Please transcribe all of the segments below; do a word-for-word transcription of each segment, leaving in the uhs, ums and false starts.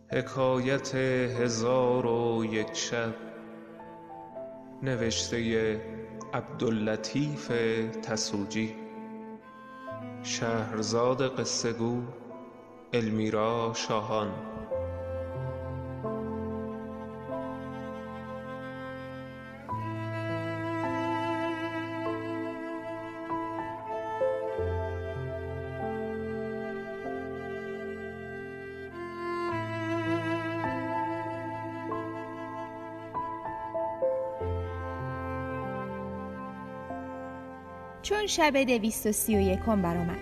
حکایت هزار و یک شب، نوشته عبداللطیف تسوجی. شهرزاد قصه گو المیرا شاهان. چون شب دویست و سی و یکم برآمد،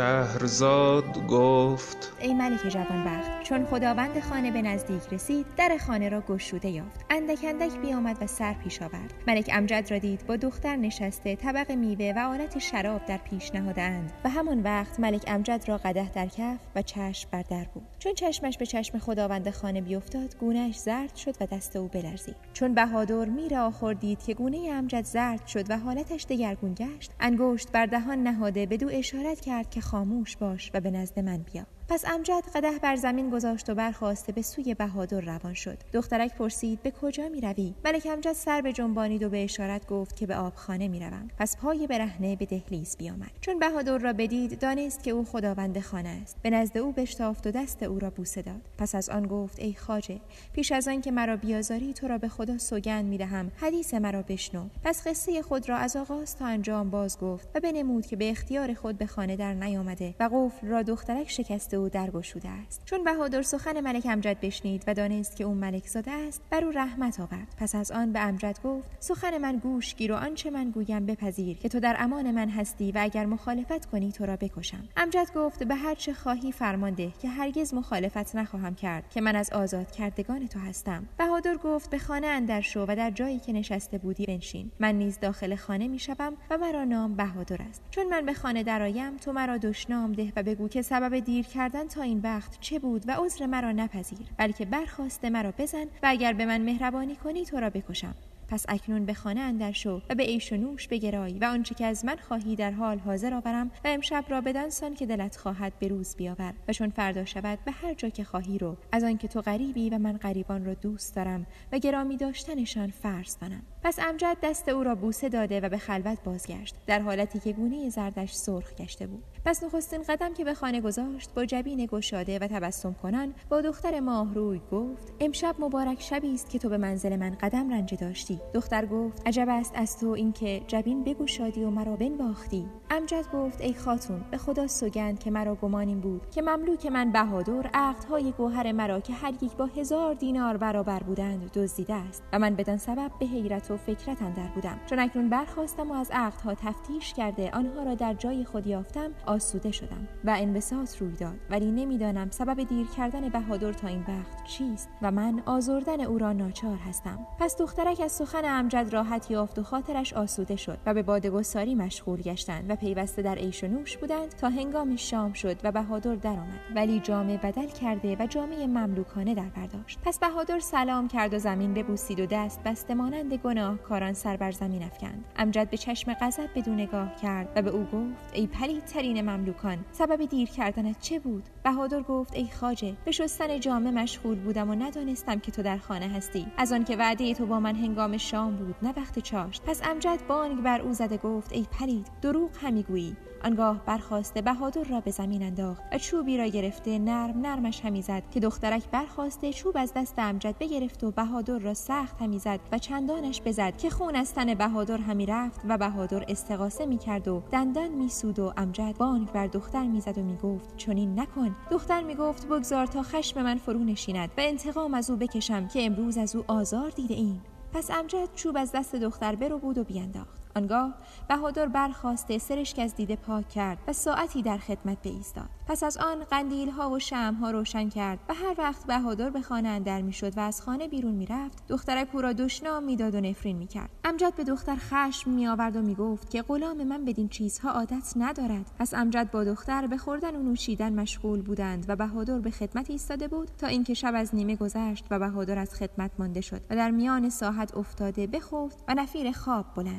شهرزاد گفت: ای ملک جوانبخت، چون خداوند خانه به نزدیک رسید، در خانه را گشوده یافت. اندک اندک بیامد و سر پیش آورد. ملک امجد را دید با دختر نشسته، طبق میوه و آلت شراب در پیش نهاده‌اند و همان وقت ملک امجد را قدح در کف و چشم بر در بود. چون چشمش به چشم خداوند خانه بیفتاد، گونه‌اش زرد شد و دست او بلرزید. چون بهادر میر آخر دید که گونه امجد زرد شد و حالتش دگرگون گشت، انگشت بر دهان نهاده بدو اشارت کرد که خاموش باش و به نزد من بیا. پس امجد قدح بر زمین گذاشت و برخاسته به سوی بهادر روان شد. دخترک پرسید: به کجا می روی؟ ملک امجد سر به جنبانید و به اشارت گفت که به آبخانه می روم. پس پای برهنه به دهلیز بیامد. چون بهادر را بدید، دانست که او خداوند خانه است. به نزد او بشتافت و دست او را بوسه داد. پس از آن گفت: ای خواجه، پیش از آن که مرا بیازاری، تو را به خدا سوگند می دهم حدیث مرا بشنو. پس قصه خود را از آغاز تا انجام باز گفت و بنمود که به اختیار خود به خانه در نیامده و قفل را دخترک شکسته و درگشوده است. چون بهادر سخن ملک امجد بشنید و دانست که او ملک زاده است، بر او رحمت آورد. پس از آن به امجد گفت: سخن من گوش گیر و آنچه من گویم بپذیر که تو در امان من هستی و اگر مخالفت کنی تو را بکشم. امجد گفت: به هر چه خواهی فرمان ده که هرگز مخالفت نخواهم کرد که من از آزاد کردگان تو هستم. بهادر گفت: به خانه اندر شو و در جایی که نشسته بودی بنشین. من نیز داخل خانه میشوم و مرا نام بهادر است. چون من به خانه درآیم، تو مرا دشنام ده و بگو که سبب دیر کردن تا این وقت چه بود و عذر مرا نپذیر، بلکه برخاسته مرا بزن و اگر به من مهربانی کنی تو را بکشم. پس اکنون به خانه اندر شو و به عیش و نوش بگرای و آنچه که از من خواهی در حال حاضر آورم و امشب را بدان سان که دلت خواهد به روز بیاور و چون فردا شود به هر جا که خواهی رو، از آن که تو غریبی و من غریبان را دوست دارم و گرامی داشتنشان فرض دانم. پس امجد دست او را بوسه داده و به خلوت بازگشت، در حالتی که گونه زردش سرخ گشته بود. پس نخستین قدم که به خانه گذاشت، با جبین گشاده و تبسم کنان با دختر ماهروی گفت: امشب مبارک شبی است که تو به منزل من قدم رنجه داشتی. دختر گفت: عجب است از تو این که جبین بگشادی و مرا بنواختی. امجد گفت: ای خاتون، به خدا سوگند که مرا گمان این بود که مملوک من بهادر عقدهای گوهر مرا که هر یک با هزار دینار برابر بودند دزدیده است و من بدان سبب به حیرت و فکرت اندر بودم. چون اکنون برخاستم و از عقدها تفتیش کرده آنها را در جای خود یافتم، آسوده شدم و انبساط روی داد، ولی نمیدانم سبب دیر کردن بهادر تا این وقت چیست و من آزردن او را ناچار هستم. پس دخترک از سخن امجد راحت یافت و خاطرش آسوده شد و به باده‌گساری مشغول گشتند و پیوسته در عیش و نوش بودند تا هنگام شام شد و بهادر درآمد، ولی جامه بدل کرده و جامه مملوکانه در برداشت. پس بهادر سلام کرد و زمین ببوسید و دست بسته مانند گناهکاران سر بر زمین افکند. امجد به چشم غضب بدون نگاه کرد و به او گفت: ای پلیدترین مملوکان، سبب دیر کردنت چه بود؟ بهادر گفت: ای خواجه، به شستن جامه مشغول بودم و ندانستم که تو در خانه هستی، از آن که وعده تو با من هنگام شام بود نه وقت چاشت. پس امجد بانگ بر او زده گفت: ای پلید، دروغ همی گویی. آنگاه برخاسته بهادر را به زمین انداخت و چوبی را گرفته نرم نرمش همی زد که دخترک برخاسته چوب از دست امجد بگرفت و بهادر را سخت همی زد و چندانش بزد که خون از تن بهادر همی رفت و بهادر استغاثه می کرد و دندان می سود و امجد بانگ بر دختر می زد و می گفت: چنین نکن. دختر می گفت: بگذار تا خشم من فرو نشیند و انتقام از او بکشم که امروز از او آزار دیده ایم. پس امجد چوب از دست دختر برو بود و بینداخت. آنگاه بهادر برخاسته سرشک از دیده پاک کرد و ساعتی در خدمت بایستاد. پس از آن قندیل ها و شمع ها روشن کرد و هر وقت بهادر به خانه اندر می شد و از خانه بیرون می رفت، دخترک او را دشنام می داد و نفرین می کرد. امجد به دختر خشم می آورد و می گفت که غلام من بدین چیزها عادت ندارد. پس امجد با دختر به خوردن و نوشیدن مشغول بودند و بهادر به خدمت ایستاده بود تا اینکه شب از نیمه گذشت و بهادر از خدمت مانده شد و در میان ساحت افتاده بخفت و نفیر خواب بلند کرد.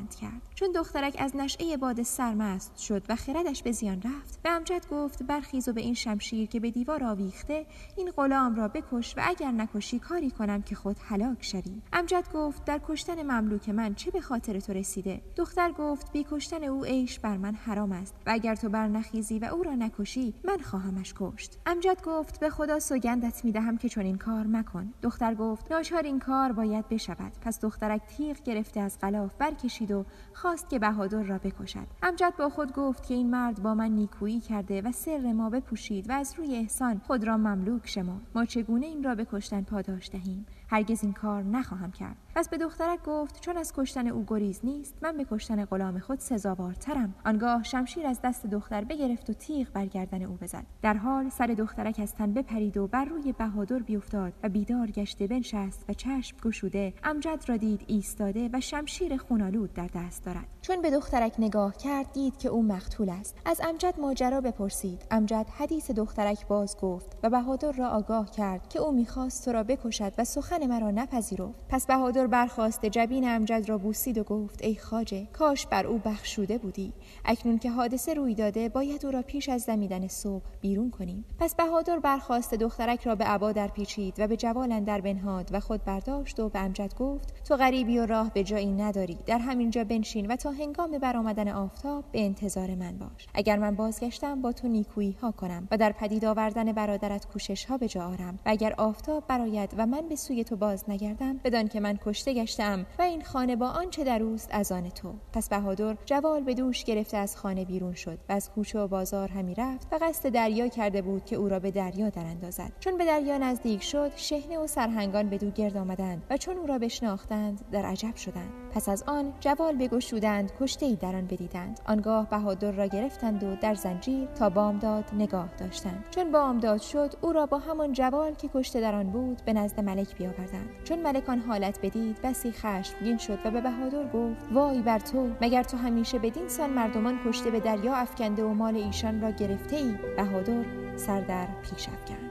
چون دخترک از نشعه باد سرمست شد و خردش به زیان رفت، به امجد گفت برخیز و به این شمشیر که به دیوار آویخته این غلام را بکش و اگر نکشی کاری کنم که خود هلاک شوی. امجد گفت در کشتن مملوک من چه به خاطر تو رسیده؟ دختر گفت بی کشتن او عیش بر من حرام است و اگر تو بر نخیزی و او را نکشی من خواهمش کشت. امجد گفت به خدا سوگندت میدهم که چون این کار مکن. دختر گفت ناچار این کار باید بشود. پس دخترک تیغ گرفته از غلاف برکشید و خواست که بهادر را بکشد. امجد با خود گفت که این مرد با من نیکویی کرده و سر ما بپوشید و از روی احسان خود را مملوک شمرد. ما چگونه این را به کشتن پاداش دهیم؟ هرگز این کار نخواهم کرد. پس به دخترک گفت چون از کشتن او گریز نیست من به کشتن غلام خود سزاوارترم. آنگاه شمشیر از دست دختر بگرفت و تیغ بر گردن او بزد. در حال سر دخترک از تن بپرید و بر روی بهادر بیفتاد و بیدار گشته بنشست و چشم گشوده امجد را دید ایستاده و شمشیر خونالود در دست دارد. چون به دخترک نگاه کرد دید که او مقتول است. از امجد ماجرا بپرسید. امجد حدیث دخترک باز گفت و بهادر را آگاه کرد که او میخواست تو را بکشد و سخن مرا نپذیرفت. پس بهادر برخاست جبین امجد را بوسید و گفت ای خواجه کاش بر او بخشوده بودی. اکنون که حادثه روی داده باید او را پیش از دمیدن صبح بیرون کنیم. پس بهادر برخاست دخترک را به عبا در پیچید و به جوال اندر بنهاد و خود برداشت و به امجد گفت تو غریبی و راه به جایی نداری. در همینجا بنشین و تا هنگام برآمدن آفتاب به انتظار من باش. اگر من بازگشتم با تو نیکویی ها کنم و در پدید آوردن برادرت کوشش ها به جا آرم و اگر آفتاب برآید و من به سوی تو باز نگردم بدان که من کشته گشتم و این خانه با آنچه در اوست از آن تو. پس بهادر جوال به دوش گرفته از خانه بیرون شد و از کوچه و بازار همی رفت و قصد دریا کرده بود که او را به دریا در اندازد. چون به دریا نزدیک شد شحنه و سرهنگان بدو گرد آمدند و چون او را بشناختند در عجب شدند. پس از آن جوال بگشودند کشته‌ای در آن بدیدند. آنگاه بهادر را گرفتند و در زنجیر تا بامداد نگاه داشتند. چون بامداد شد او را با همان جوال که کشته در آن بود به نزد ملک بیاوردند. چون ملک آن حالت بدید بسی خشمگین شد و به بهادر گفت وای بر تو، مگر تو همیشه بدین سان مردمان کشته به دریا افکنده و مال ایشان را گرفته ای؟ بهادر سر در پیش افکند.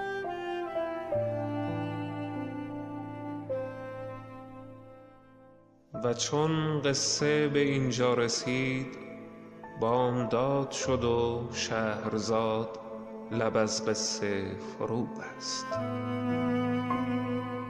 و چون قصه به اینجا رسید بامداد شد و شهرزاد لب از قصه فرو بست.